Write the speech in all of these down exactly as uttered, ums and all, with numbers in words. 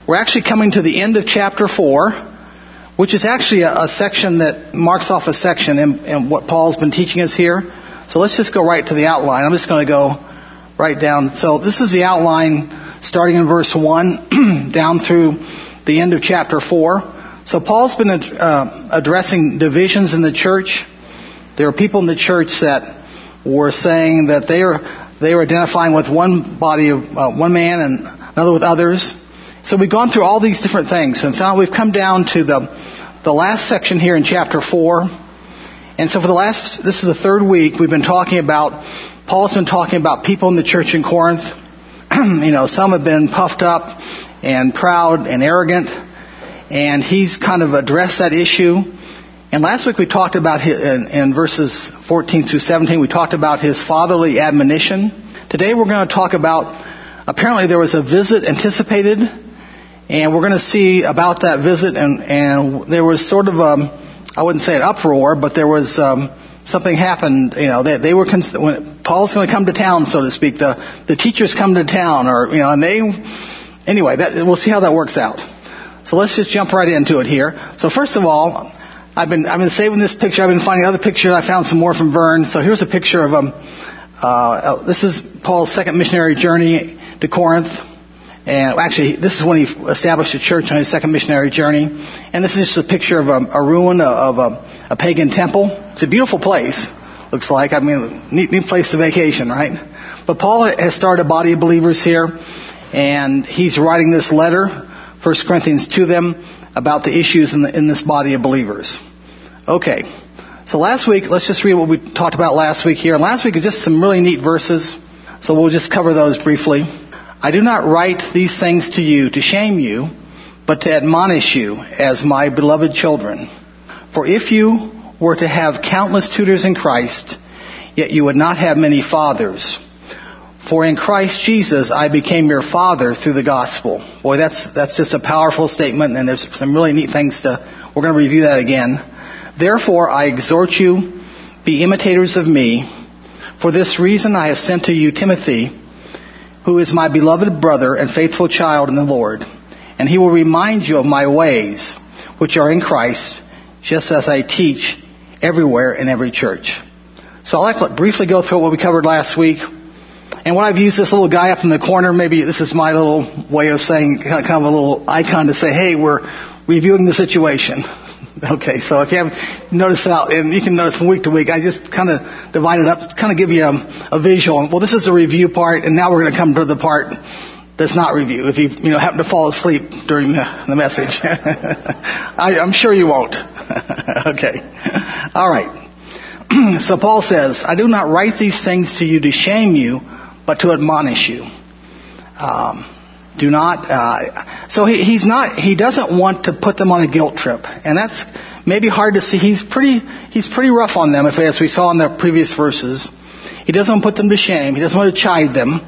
We're actually coming to the end of chapter four, which is actually a, a section that marks off a section in, in what Paul's been teaching us here. So let's just go right to the outline. I'm just going to go right down. So this is the outline starting in verse one down through the end of chapter four. So Paul's been uh, addressing divisions in the church. There are people in the church that were saying that they are they were identifying with one body of uh, one man and another with others. So we've gone through all these different things, and so now we've come down to the the last section here in chapter four. And so for the last, this is the third week, we've been talking about, Paul's been talking about people in the church in Corinth. You know, some have been puffed up and proud and arrogant, and he's kind of addressed that issue. And last week we talked about, his, in, in verses fourteen through seventeen, we talked about his fatherly admonition. Today we're going to talk about, apparently there was a visit anticipated, and we're going to see about that visit, and, and there was sort of a, I wouldn't say an uproar, but there was um, something happened. You know, they, they were cons- when Paul's going to come to town, so to speak. The the teachers come to town, or you know, and they anyway. That, we'll see how that works out. So let's just jump right into it here. So first of all, I've been I've been saving this picture. I've been finding other pictures. I found some more from Vern. So here's a picture of um. Uh, this is Paul's second missionary journey to Corinth. And actually, this is when he established a church on his second missionary journey. And this is just a picture of a, a ruin of a, a pagan temple. It's a beautiful place, looks like. I mean, neat, neat place to vacation, right? But Paul has started a body of believers here, and he's writing this letter, First Corinthians, to them about the issues in, the, in this body of believers. Okay, so last week, let's just read what we talked about last week here. And last week was just some really neat verses, so we'll just cover those briefly. I do not write these things to you to shame you, but to admonish you as my beloved children. For if you were to have countless tutors in Christ, yet you would not have many fathers. For in Christ Jesus I became your father through the gospel. Boy, that's that's just a powerful statement, and there's some really neat things to, we're going to review that again. Therefore I exhort you, be imitators of me. For this reason I have sent to you Timothy, who is my beloved brother and faithful child in the Lord. And he will remind you of my ways, which are in Christ, just as I teach everywhere in every church. So I'd like to briefly go through what we covered last week. And what I've used this little guy up in the corner, maybe this is my little way of saying, kind of a little icon to say, hey, we're reviewing the situation. Okay, so if you haven't noticed that, and you can notice from week to week, I just kind of divide it up, kind of give you a, a visual. Well, this is the review part, and now we're going to come to the part that's not review. If you you know happen to fall asleep during the, the message, I, I'm sure you won't. Okay, all right. So Paul says, I do not write these things to you to shame you, but to admonish you. Um, Do not, uh, so he, he's not, he doesn't want to put them on a guilt trip. And that's maybe hard to see. He's pretty, he's pretty rough on them, if, as we saw in the previous verses. He doesn't want to put them to shame. He doesn't want to chide them.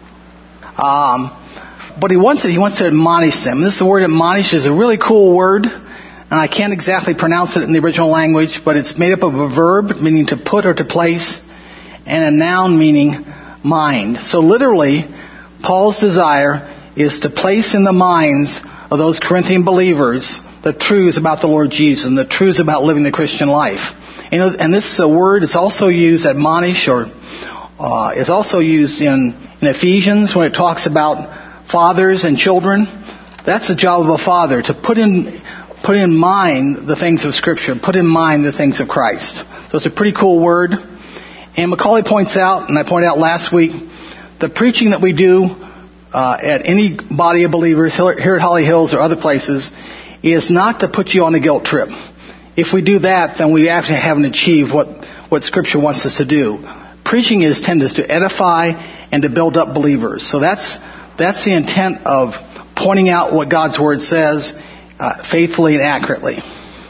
Um, but he wants to, he wants to admonish them. This word admonish is a really cool word. And I can't exactly pronounce it in the original language, but it's made up of a verb, meaning to put or to place, and a noun meaning mind. So literally, Paul's desire is to place in the minds of those Corinthian believers the truths about the Lord Jesus and the truths about living the Christian life. You know, and this uh, word is also used, admonish, or uh, is also used in, in Ephesians when it talks about fathers and children. That's the job of a father, to put in put in mind the things of Scripture, put in mind the things of Christ. So it's a pretty cool word. And Macaulay points out, and I pointed out last week, the preaching that we do Uh, at any body of believers here at Holly Hills or other places is not to put you on a guilt trip. If we do that, then we actually haven't achieved what, what Scripture wants us to do. Preaching is intended to edify and to build up believers. So that's that's the intent of pointing out what God's Word says uh, faithfully and accurately.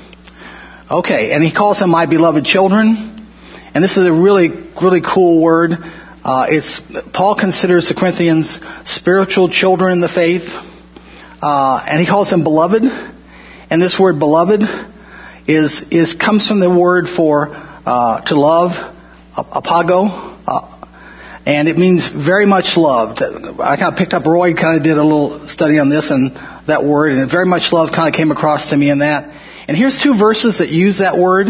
Okay, and he calls them my beloved children. And this is a really, really cool word. Uh, it's Paul considers the Corinthians spiritual children in the faith, uh, and he calls them beloved. And this word "beloved" is is comes from the word for uh, to love, apago, uh, And it means very much loved. I kind of picked up, Roy kind of did a little study on this and that word, and very much loved kind of came across to me in that. And here's two verses that use that word.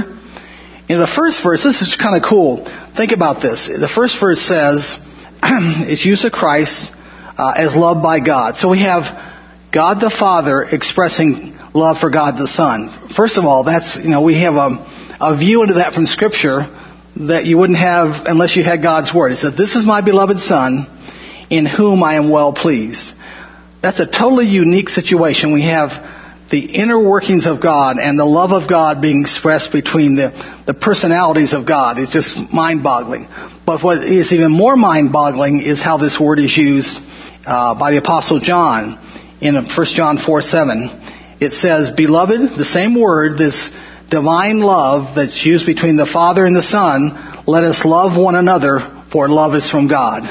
In the first verse, this is kind of cool. Think about this. The first verse says, it's use of Christ uh, as loved by God. So we have God the Father expressing love for God the Son. First of all, that's, you know, we have a, a view into that from Scripture that you wouldn't have unless you had God's Word. It said, this is my beloved Son, in whom I am well pleased. That's a totally unique situation. We have the inner workings of God and the love of God being expressed between the, the personalities of God. It's just mind-boggling. But what is even more mind-boggling is how this word is used uh, by the Apostle John in First John four seven. It says, beloved, the same word, this divine love that's used between the Father and the Son, let us love one another, for love is from God.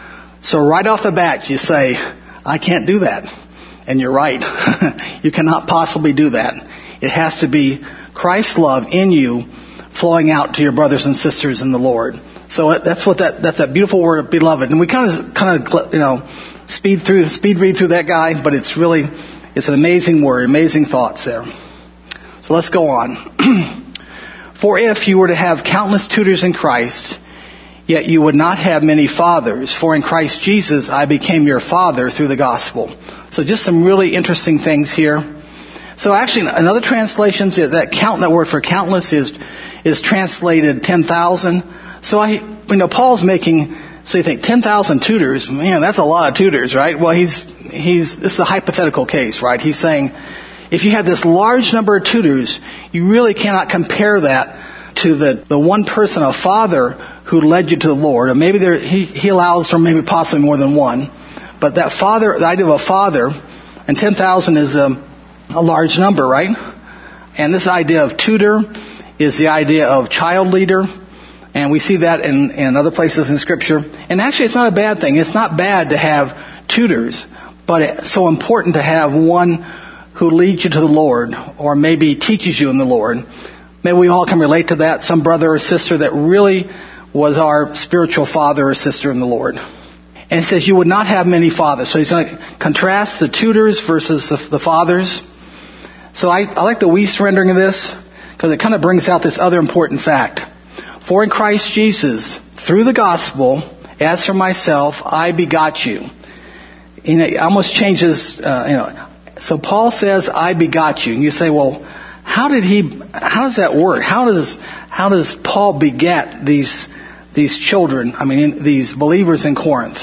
So right off the bat you say, I can't do that. And you're right. You cannot possibly do that. It has to be Christ's love in you flowing out to your brothers and sisters in the Lord. So that's what that, that's that beautiful word, beloved. And we kind of, kind of, you know, speed through, speed read through that guy, but it's really, it's an amazing word, amazing thoughts there. So let's go on. For if you were to have countless tutors in Christ, yet you would not have many fathers, for in Christ Jesus I became your father through the gospel. So just some really interesting things here. So actually, in other translations, that count, that word for countless is is translated ten thousand. So I, you know, Paul's making, so you think ten thousand tutors, man, that's a lot of tutors, right? Well, he's he's this is a hypothetical case, right? He's saying, if you had this large number of tutors, you really cannot compare that to the, the one person, a father, who led you to the Lord. Or maybe there, he, he allows for maybe possibly more than one. But that father, the idea of a father, and ten thousand is a, a large number, right? And this idea of tutor is the idea of child leader. And we see that in, in other places in Scripture. And actually, it's not a bad thing. It's not bad to have tutors. But it's so important to have one who leads you to the Lord, or maybe teaches you in the Lord. Maybe we all can relate to that. Some brother or sister that really was our spiritual father or sister in the Lord. And it says you would not have many fathers. So he's going to contrast the tutors versus the, the fathers. So I, I like the Weiss rendering of this because it kind of brings out this other important fact. For in Christ Jesus, through the gospel, as for myself, I begot you. You know, it almost changes, uh, you know. So Paul says, I begot you. And you say, well, how did he, how does that work? How does, how does Paul beget these, these children, I mean, these believers in Corinth?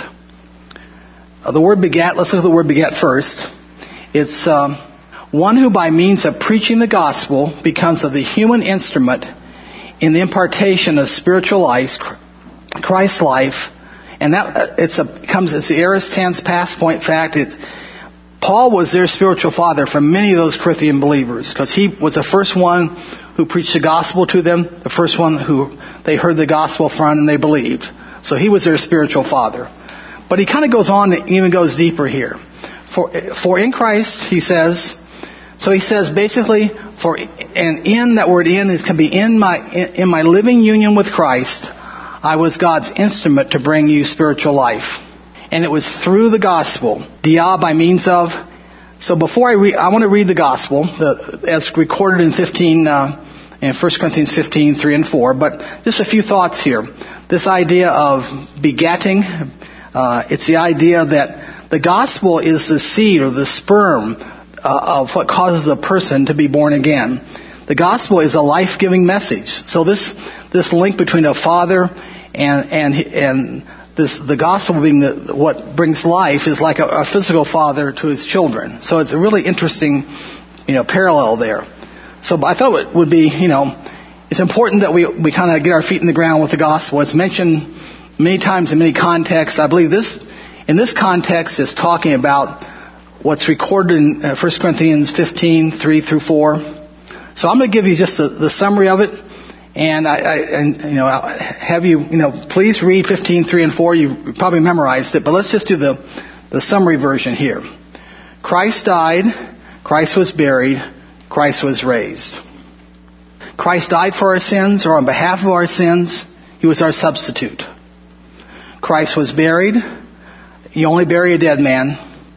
Uh, the word begat, let's look at the word begat first. It's um, one who by means of preaching the gospel becomes of the human instrument in the impartation of spiritual life, Christ's life. And that uh, it's a comes it's the aorist tense past point fact. It's Paul was their spiritual father for many of those Corinthian believers because he was the first one who preached the gospel to them, the first one who they heard the gospel from and they believed. So he was their spiritual father. But he kind of goes on and even goes deeper here. For for in Christ, he says, so he says basically, for and in, that word in is can be in my in, in my living union with Christ, I was God's instrument to bring you spiritual life. And it was through the gospel, dia by means of. So before I read, I want to read the gospel the, as recorded in fifteen, uh, in First Corinthians fifteen, three and four. But just a few thoughts here. This idea of begetting, uh, it's the idea that the gospel is the seed or the sperm uh, of what causes a person to be born again. The gospel is a life-giving message. So this this link between a father and and and This, the gospel being the, what brings life is like a, a physical father to his children. So it's a really interesting, you know, parallel there. So I thought it would be, you know, it's important that we, we kind of get our feet in the ground with the gospel. It's mentioned many times in many contexts. I believe this, in this context, is talking about what's recorded in uh, First Corinthians fifteen, three through four. So I'm going to give you just the, the summary of it. And I, I and you know, I'll have you, you know, please read fifteen, three and four. You probably memorized it, but let's just do the, the summary version here. Christ died, Christ was buried, Christ was raised. Christ died for our sins, or on behalf of our sins. He was our substitute. Christ was buried. You only bury a dead man.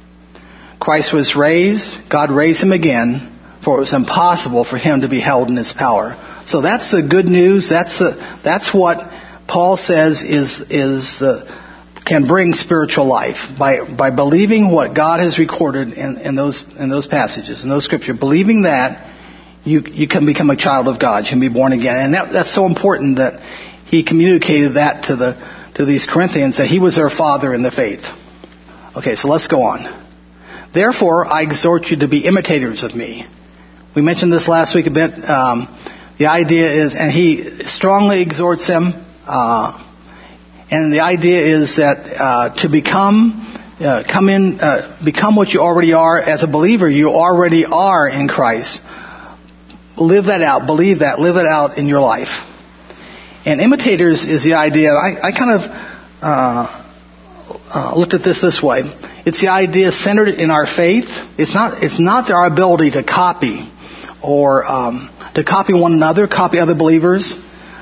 Christ was raised. God raised him again, for it was impossible for him to be held in his power. So that's the good news. That's the, that's what Paul says is is the, can bring spiritual life by by believing what God has recorded in, in those in those passages in those scriptures. Believing that you you can become a child of God. You can be born again, and that, that's so important that he communicated that to the to these Corinthians, that he was their father in the faith. Okay, so let's go on. Therefore, I exhort you to be imitators of me. We mentioned this last week a bit. Um, the idea is, and he strongly exhorts them, uh, and the idea is that uh, to become, uh, come in, uh, become what you already are as a believer. You already are in Christ. Live that out. Believe that. Live it out in your life. And imitators is the idea. I, I kind of uh, uh, looked at this this way. It's the idea centered in our faith. It's not. It's not our ability to copy, or um, to copy one another, copy other believers,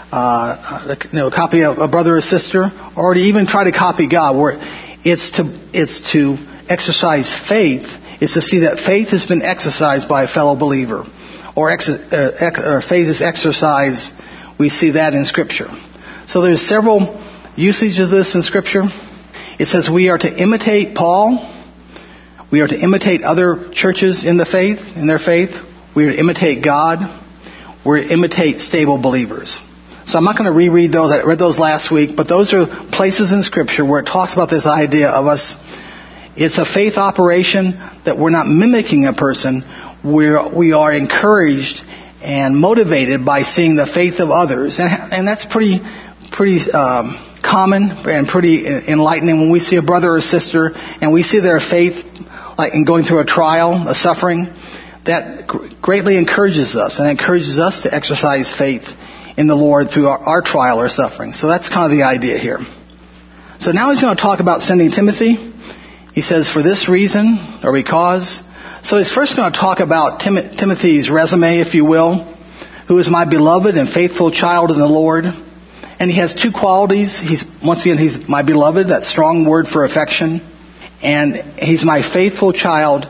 uh, you know, copy a, a brother or sister, or to even try to copy God. Where it's to it's to exercise faith. It's to see that faith has been exercised by a fellow believer, or, ex, uh, ex, or faith is exercised. We see that in Scripture. So there's several usages of this in Scripture. It says we are to imitate Paul. We are to imitate other churches in the faith, in their faith. We are to imitate God. We're to imitate stable believers. So I'm not going to reread those. I read those last week, but those are places in Scripture where it talks about this idea of us. It's a faith operation that we're not mimicking a person. We're, we are encouraged and motivated by seeing the faith of others. And, and that's pretty, pretty, um, common and pretty enlightening when we see a brother or sister and we see their faith, like in going through a trial, a suffering. That greatly encourages us and encourages us to exercise faith in the Lord through our, our trial or suffering. So that's kind of the idea here. So now he's going to talk about sending Timothy. He says, for this reason, or because. So he's first going to talk about Tim- Timothy's resume, if you will, who is my beloved and faithful child in the Lord. And he has two qualities. He's, once again, he's my beloved, that strong word for affection. And he's my faithful child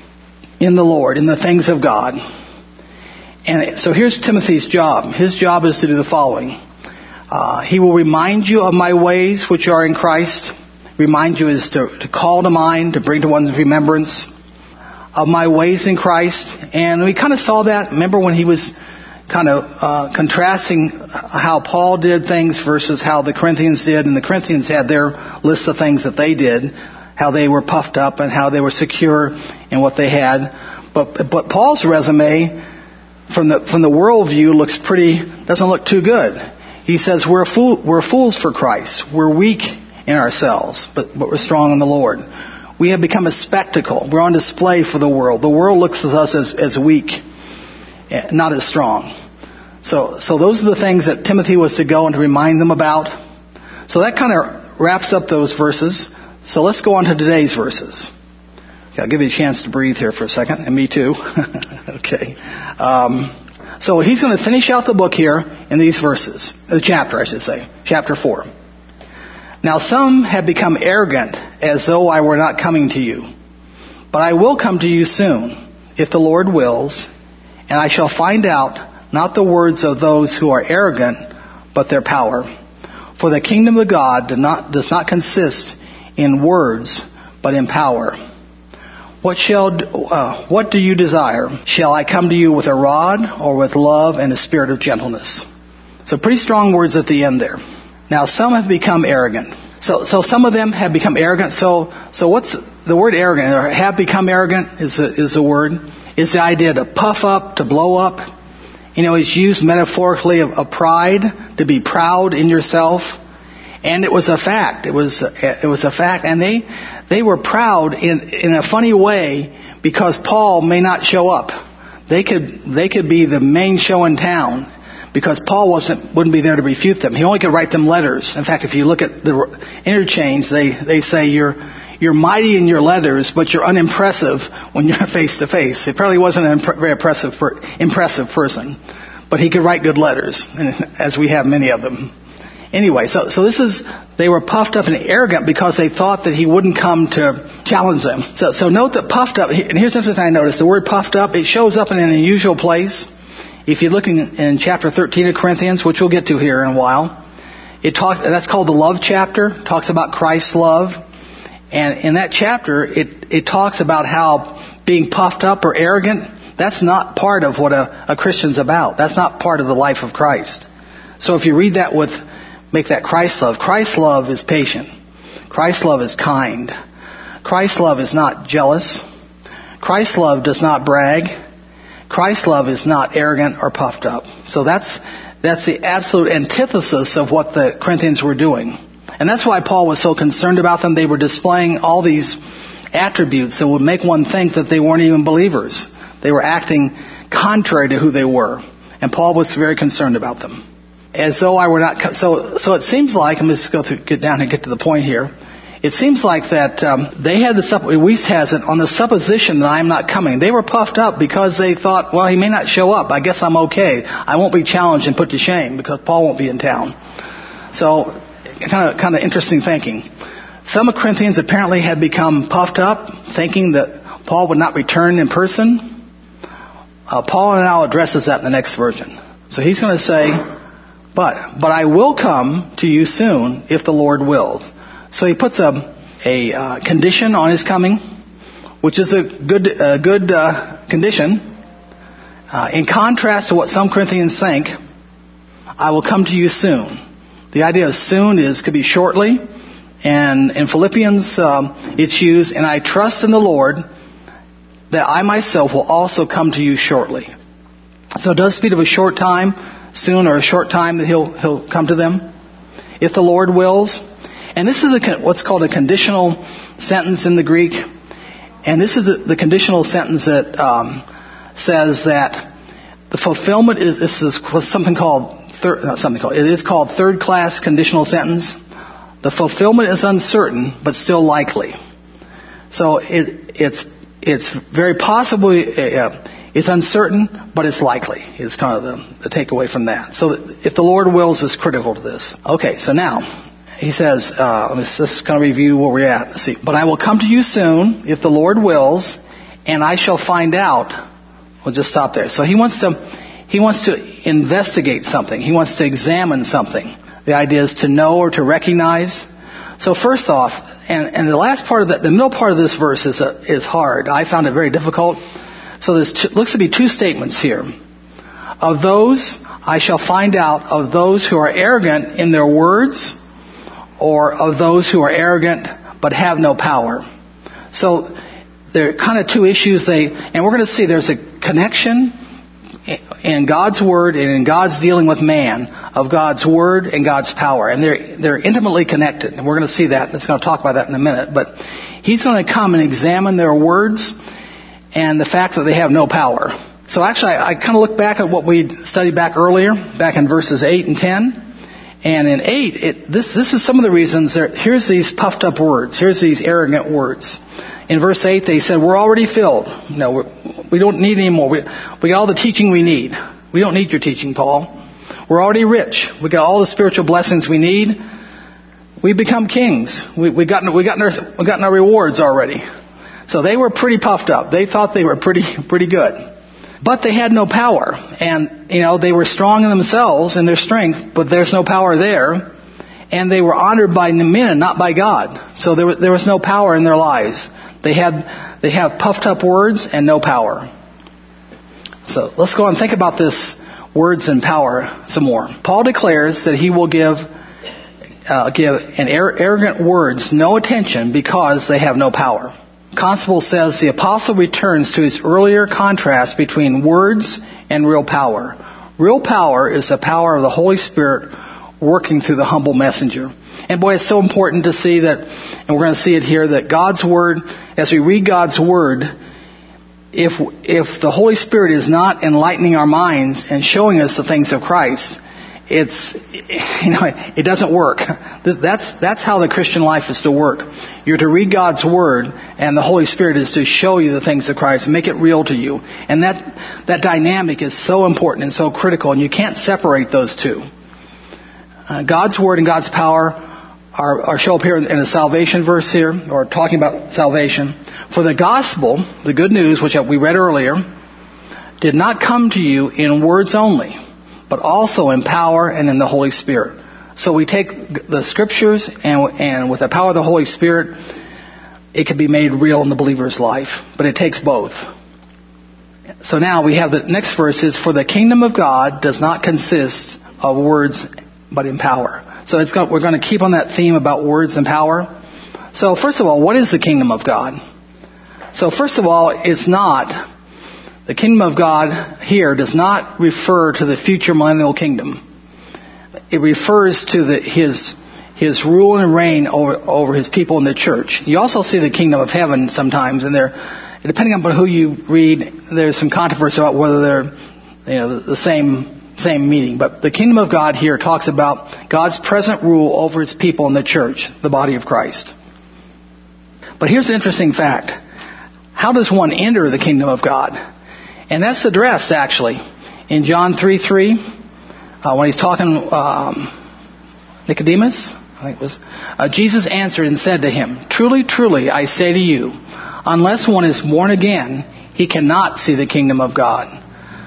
in the Lord, in the things of God. And so here's Timothy's job. His job is to do the following. Uh, he will remind you of my ways which are in Christ. Remind you is to, to call to mind, to bring to one's remembrance of my ways in Christ. And we kind of saw that. Remember when he was kind of uh, contrasting how Paul did things versus how the Corinthians did. And the Corinthians had their list of things that they did, how they were puffed up and how they were secure in what they had. But but Paul's resume, from the from the world view, looks pretty, doesn't look too good. He says we're fool, we're fools for Christ. We're weak in ourselves, but, but we're strong in the Lord. We have become a spectacle. We're on display for the world. The world looks at us as, as weak, not as strong. So, so those are the things that Timothy was to go and to remind them about. So that kind of wraps up those verses. So let's go on to today's verses. Okay, I'll give you a chance to breathe here for a second, and me too. Okay. Um, so he's going to finish out the book here in these verses, the chapter, I should say, chapter four. Now some have become arrogant, as though I were not coming to you. But I will come to you soon, if the Lord wills, and I shall find out not the words of those who are arrogant, but their power. For the kingdom of God does not, does not consist in words, but in power. What shall uh, what do you desire? Shall I come to you with a rod, or with love and a spirit of gentleness? So pretty strong words at the end there. Now some have become arrogant. So so some of them have become arrogant. So so what's the word arrogant? Or have become arrogant is a, is a word. Is the idea to puff up, to blow up. You know, it's used metaphorically of, of pride, to be proud in yourself. And it was a fact. It was it was a fact. And they they were proud in in a funny way because Paul may not show up. They could they could be the main show in town because Paul wasn't wouldn't be there to refute them. He only could write them letters. In fact, if you look at the interchange, they they say you're you're mighty in your letters, but you're unimpressive when you're face to face. He probably wasn't a imp- very impressive impressive person, but he could write good letters, as we have many of them. Anyway, so so this is, they were puffed up and arrogant because they thought that he wouldn't come to challenge them. So so note that puffed up, and here's something I noticed. The word puffed up, it shows up in an unusual place. If you're looking in chapter thirteen of Corinthians, which we'll get to here in a while, it talks, that's called the love chapter. It talks about Christ's love. And in that chapter, it, it talks about how being puffed up or arrogant, that's not part of what a, a Christian's about. That's not part of the life of Christ. So if you read that with, make that Christ's love. Christ's love is patient. Christ's love is kind. Christ's love is not jealous. Christ's love does not brag. Christ's love is not arrogant or puffed up. So that's that's the absolute antithesis of what the Corinthians were doing. And that's why Paul was so concerned about them. They were displaying all these attributes that would make one think that they weren't even believers. They were acting contrary to who they were. And Paul was very concerned about them. As though I were not... So so it seems like... Let me just go through, get down and get to the point here. It seems like that um, they had the... Weiss has it on the supposition that I am not coming. They were puffed up because they thought, well, he may not show up. I guess I'm okay. I won't be challenged and put to shame because Paul won't be in town. So, kind of kind of interesting thinking. Some Corinthians apparently had become puffed up, thinking that Paul would not return in person. Uh, Paul now addresses that in the next version. So he's going to say, but but I will come to you soon if the Lord wills. So he puts a a uh, condition on his coming, which is a good a good uh, condition. Uh, in contrast to what some Corinthians think, I will come to you soon. The idea of soon is could be shortly, and in Philippians um, it's used, and I trust in the Lord that I myself will also come to you shortly. So it does speak of a short time, soon, or a short time that he'll he'll come to them, if the Lord wills. And this is a, what's called a conditional sentence in the Greek. And this is the, the conditional sentence that um, says that the fulfillment is, this is something called, third, not something called, it is called third class conditional sentence. The fulfillment is uncertain, but still likely. So it, it's, it's very possibly, uh, it's uncertain, but it's likely, is kind of the, the takeaway from that. So if the Lord wills is critical to this. Okay, so now, he says, uh, let's just kind of review where we're at. Let's see. But I will come to you soon, if the Lord wills, and I shall find out. We'll just stop there. So he wants to, he wants to investigate something. He wants to examine something. The idea is to know or to recognize. So first off, and, and the last part of that, the middle part of this verse is uh, is hard. I found it very difficult. So there's two, looks to be two statements here. Of those, I shall find out of those who are arrogant in their words, or of those who are arrogant but have no power. So there are kind of two issues. They and we're going to see there's a connection in God's word and in God's dealing with man of God's word and God's power, and they're they're intimately connected. And we're going to see that. It's going to talk about that in a minute. But he's going to come and examine their words and the fact that they have no power. So actually, I, I kind of look back at what we studied back earlier, back in verses eight and ten. And in eight, it, this this is some of the reasons. There, here's these puffed up words. Here's these arrogant words. In verse eight, they said, "We're already filled. No, we're, we don't need any more. We, we got all the teaching we need. We don't need your teaching, Paul. We're already rich. We got all the spiritual blessings we need. We've become kings. We we gotten we gotten our we gotten our rewards already." So they were pretty puffed up. They thought they were pretty pretty good. But they had no power. And, you know, they were strong in themselves and their strength, but there's no power there. And they were honored by men, not by God. So there was, there was no power in their lives. They had, they have puffed up words and no power. So let's go and think about this words and power some more. Paul declares that he will give, uh, give an arrogant words no attention because they have no power. Constable says the apostle returns to his earlier contrast between words and real power. Real power is the power of the Holy Spirit working through the humble messenger. And boy, it's so important to see that, and we're going to see it here, that God's Word, as we read God's Word, if if the Holy Spirit is not enlightening our minds and showing us the things of Christ, it's, you know, it doesn't work. That's that's how the Christian life is to work. You're to read God's Word, and the Holy Spirit is to show you the things of Christ and make it real to you. And that that dynamic is so important and so critical, and you can't separate those two. uh, God's word and God's power are, are show up here in the salvation verse here, or talking about salvation. For the gospel, the good news, which we read earlier, did not come to you in words only, but also in power and in the Holy Spirit. So we take the scriptures, and, and with the power of the Holy Spirit, it can be made real in the believer's life. But it takes both. So now we have the next verse is, for the kingdom of God does not consist of words, but in power. So it's got, we're going to keep on that theme about words and power. So first of all, what is the kingdom of God? So first of all, it's not, the kingdom of God here does not refer to the future millennial kingdom. It refers to the, his his rule and reign over, over his people in the church. You also see the kingdom of heaven sometimes, and there, depending on who you read, there's some controversy about whether they're, you know, the same same meaning. But the kingdom of God here talks about God's present rule over his people in the church, the body of Christ. But here's the interesting fact. How does one enter the kingdom of God? And that's addressed, actually, in John three three, uh, when he's talking um, Nicodemus, I think it was, uh, Jesus answered and said to him, truly, truly, I say to you, unless one is born again, he cannot see the kingdom of God.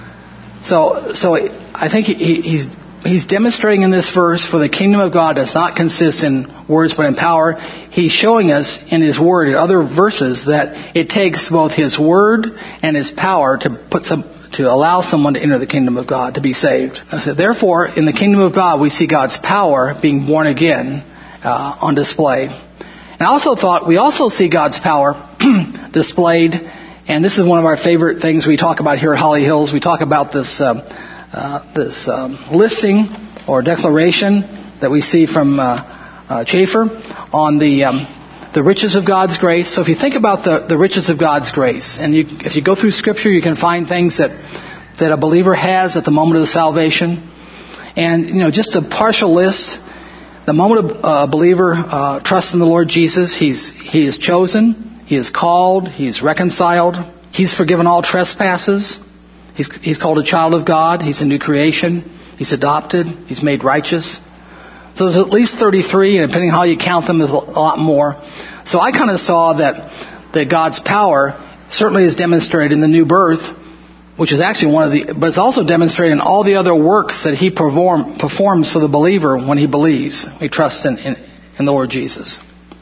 So, so I think he, he's he's demonstrating in this verse, for the kingdom of God does not consist in words but in power. He's showing us in his word, in other verses, that it takes both his word and his power to put some, to allow someone to enter the kingdom of God, to be saved. So therefore, in the kingdom of God, we see God's power being born again uh, on display. And I also thought we also see God's power displayed, and this is one of our favorite things we talk about here at Holly Hills. We talk about this uh, uh, this um, listing or declaration that we see from uh, uh, Chafer on the um, the riches of God's grace. So if you think about the, the riches of God's grace, and you, if you go through Scripture, you can find things that that a believer has at the moment of salvation. And, you know, just a partial list. The moment a uh, believer uh, trusts in the Lord Jesus, he's he is chosen, he is called, he's reconciled, he's forgiven all trespasses, he's he's called a child of God, he's a new creation, he's adopted, he's made righteous. So there's at least thirty-three, and depending on how you count them, there's a lot more. So I kind of saw that that God's power certainly is demonstrated in the new birth, which is actually one of the, but it's also demonstrated in all the other works that he perform, performs for the believer when he believes, he trusts in, in, in the Lord Jesus.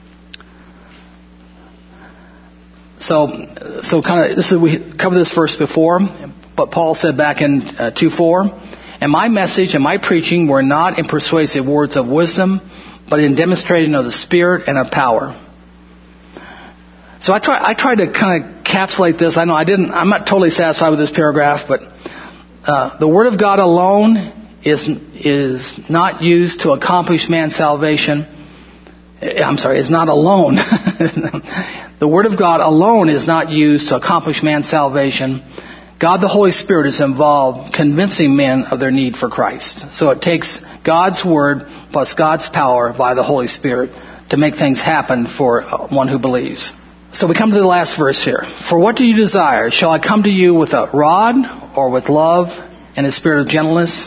So, so kind of, this is, we covered this verse before, but Paul said back in uh, two four, and my message and my preaching were not in persuasive words of wisdom, but in demonstrating of the Spirit and of power. So I try, I tried to kind of encapsulate this. I know I didn't, I'm not totally satisfied with this paragraph, but uh, the Word of God alone is is not used to accomplish man's salvation. I'm sorry, is not alone. The Word of God alone is not used to accomplish man's salvation. God the Holy Spirit is involved convincing men of their need for Christ. So it takes God's Word plus God's power by the Holy Spirit to make things happen for one who believes. So we come to the last verse here. For what do you desire? Shall I come to you with a rod or with love and a spirit of gentleness?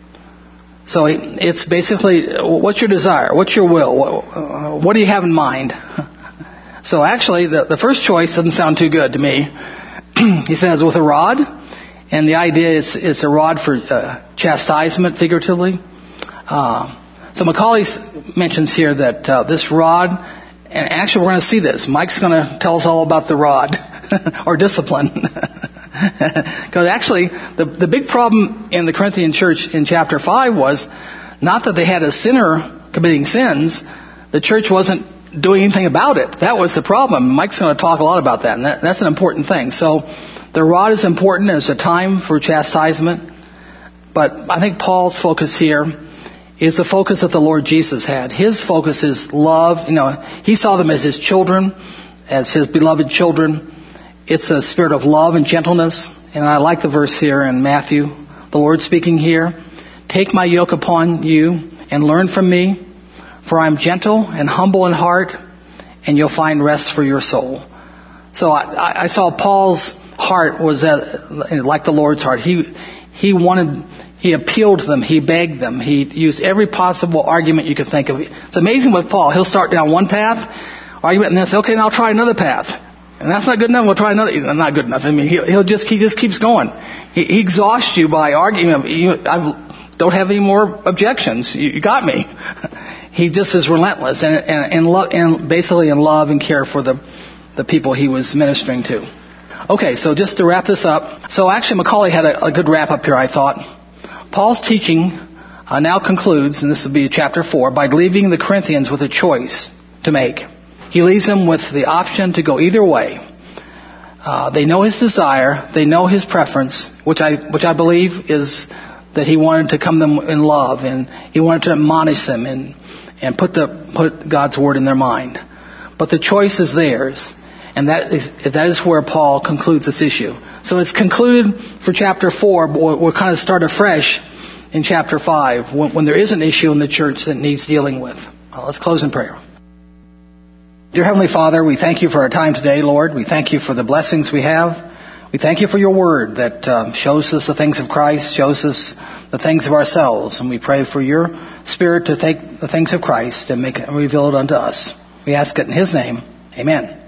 So it's basically, what's your desire? What's your will? What, what do you have in mind? So actually, the, the first choice doesn't sound too good to me. He says, with a rod. And the idea is it's a rod for uh, chastisement, figuratively. Uh, so Macaulay mentions here that uh, this rod, and actually we're going to see this. Mike's going to tell us all about the rod, or discipline. Because actually, the, the big problem in the Corinthian church in chapter five was not that they had a sinner committing sins. The church wasn't doing anything about it. That was the problem. Mike's going to talk a lot about that, and that, that's an important thing. So the rod is important as a time for chastisement. But I think Paul's focus here is the focus that the Lord Jesus had. His focus is love. You know, he saw them as his children, as his beloved children. It's a spirit of love and gentleness. And I like the verse here in Matthew. The Lord speaking here. Take my yoke upon you and learn from me, for I am gentle and humble in heart, and you'll find rest for your soul. So I, I saw Paul's heart was uh, like the Lord's heart. He he wanted He appealed to them. He begged them. He used every possible argument you could think of. It's amazing with Paul. He'll start down one path, argument, and then say, okay, now I'll try another path. And that's not good enough. We'll try another. Not good enough. I mean, he'll, he'll just he just keeps going. He, he exhausts you by arguing. You, I don't have any more objections. You, you got me. He just is relentless and and and, lo- and basically in love and care for the the people he was ministering to. Okay, so just to wrap this up. So actually, Macaulay had a, a good wrap up here, I thought. Paul's teaching uh, now concludes, and this will be chapter four, by leaving the Corinthians with a choice to make. He leaves them with the option to go either way. Uh, they know his desire, they know his preference, which I which I believe is that he wanted to come to them in love, and he wanted to admonish them and and put the put God's word in their mind. But the choice is theirs, and that is that is where Paul concludes this issue. So it's concluded for chapter four, but we'll, we'll kind of start afresh in chapter five when, when there is an issue in the church that needs dealing with. Well, let's close in prayer. Dear Heavenly Father, we thank you for our time today, Lord. We thank you for the blessings we have. We thank you for your word that um, shows us the things of Christ, shows us the things of ourselves. And we pray for your Spirit to take the things of Christ and make it and reveal it unto us. We ask it in his name. Amen.